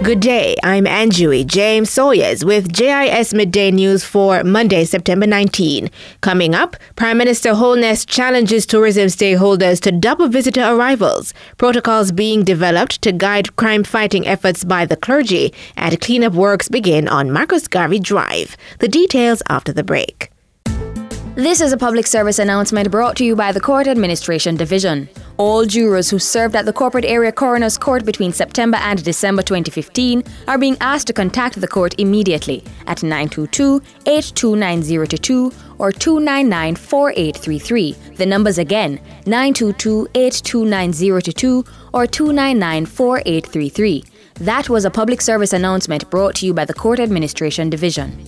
Good day, I'm Anjui James Sawyers with JIS Midday News for Monday, September 19. Coming up, Prime Minister Holness challenges tourism stakeholders to double visitor arrivals, protocols being developed to guide crime-fighting efforts by the clergy, and cleanup works begin on Marcus Garvey Drive. The details after the break. This is a public service announcement brought to you by the Court Administration Division. All jurors who served at the Corporate Area Coroner's Court between September and December 2015 are being asked to contact the court immediately at 922-829022 or 299-4833. The numbers again, 922-829022 or 299-4833. That was a public service announcement brought to you by the Court Administration Division.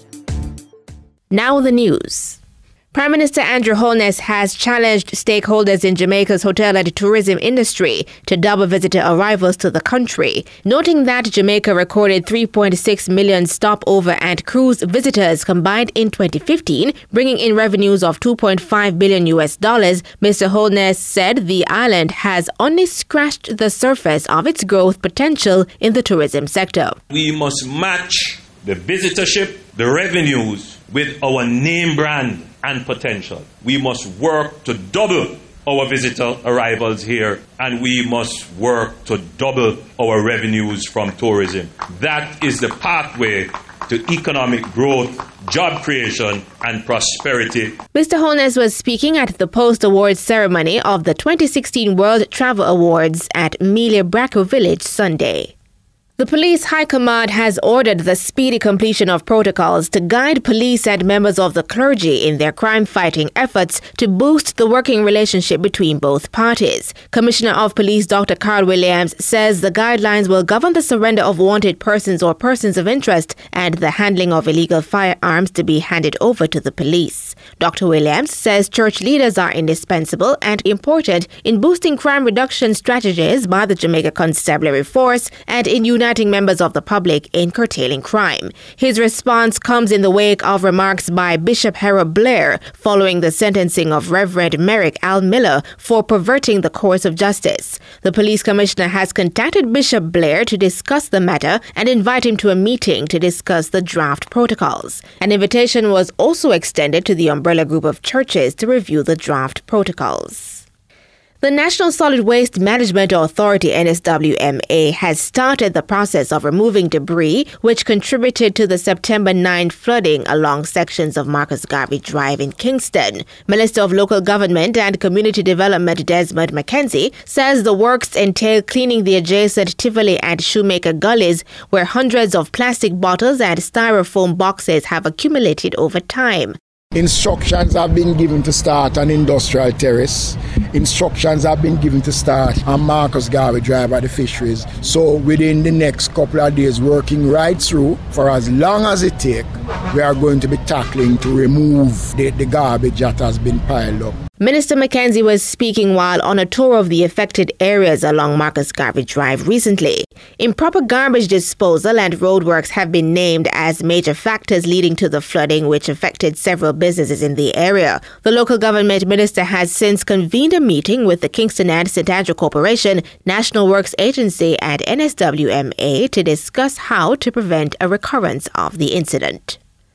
Now the news. Prime Minister Andrew Holness has challenged stakeholders in Jamaica's hotel and tourism industry to double visitor arrivals to the country, noting that Jamaica recorded 3.6 million stopover and cruise visitors combined in 2015, bringing in revenues of $2.5 billion. Mr. Holness said the island has only scratched the surface of its growth potential in the tourism sector. We must match the visitorship, the revenues with our name brand and potential. We must work to double our visitor arrivals here, and we must work to double our revenues from tourism. That is the pathway to economic growth, job creation, and prosperity. Mr. Holness was speaking at the post-awards ceremony of the 2016 World Travel Awards at Melia Braco Village Sunday. The Police High Command has ordered the speedy completion of protocols to guide police and members of the clergy in their crime-fighting efforts to boost the working relationship between both parties. Commissioner of Police Dr. Carl Williams says the guidelines will govern the surrender of wanted persons or persons of interest and the handling of illegal firearms to be handed over to the police. Dr. Williams says church leaders are indispensable and important in boosting crime reduction strategies by the Jamaica Constabulary Force and in uniting members of the public in curtailing crime. His response comes in the wake of remarks by Bishop Harold Blair following the sentencing of Reverend Merrick Al Miller for perverting the course of justice. The police commissioner has contacted Bishop Blair to discuss the matter and invite him to a meeting to discuss the draft protocols. An invitation was also extended to the umbrella group of churches to review the draft protocols. The National Solid Waste Management Authority, NSWMA, has started the process of removing debris which contributed to the September 9 flooding along sections of Marcus Garvey Drive in Kingston. Minister of Local Government and Community Development Desmond McKenzie says the works entail cleaning the adjacent Tivoli and Shoemaker gullies where hundreds of plastic bottles and styrofoam boxes have accumulated over time. Instructions have been given to start on Industrial Terrace. Instructions have been given to start on Marcus Garvey Drive at the fisheries. So within the next couple of days, working right through, for as long as it takes, we are going to be tackling to remove the garbage that has been piled up. Minister McKenzie was speaking while on a tour of the affected areas along Marcus Garvey Drive recently. Improper garbage disposal and roadworks have been named as major factors leading to the flooding which affected several businesses in the area. The local government minister has since convened a meeting with the Kingston and St. Andrew Corporation, National Works Agency and NSWMA to discuss how to prevent a recurrence of the incident.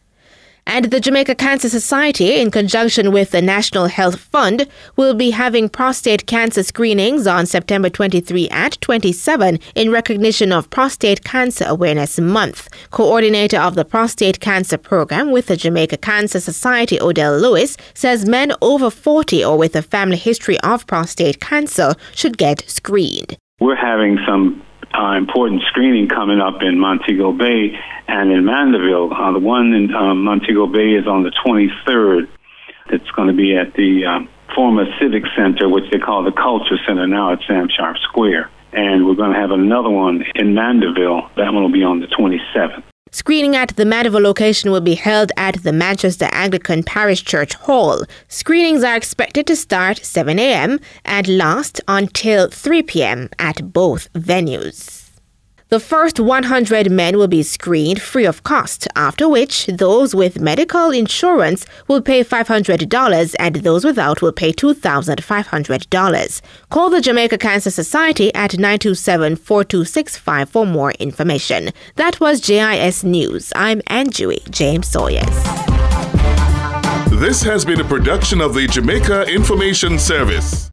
And the Jamaica Cancer Society, in conjunction with the National Health Fund, will be having prostate cancer screenings on September 23 and 27 in recognition of Prostate Cancer Awareness Month. Coordinator of the Prostate Cancer Program with the Jamaica Cancer Society, Odell Lewis, says men over 40 or with a family history of prostate cancer should get screened. We're having some important screening coming up in Montego Bay and in Mandeville. The one in Montego Bay is on the 23rd. It's going to be at the former Civic Center, which they call the Culture Center now at Sam Sharp Square. And we're going to have another one in Mandeville. That one will be on the 27th. Screening at the Mandeville location will be held at the Manchester Anglican Parish Church Hall. Screenings are expected to start 7 a.m. and last until 3 p.m. at both venues. The first 100 men will be screened free of cost, after which those with medical insurance will pay $500 and those without will pay $2,500. Call the Jamaica Cancer Society at 927-4265 for more information. That was JIS News. I'm Anjui James Sawyers. This has been a production of the Jamaica Information Service.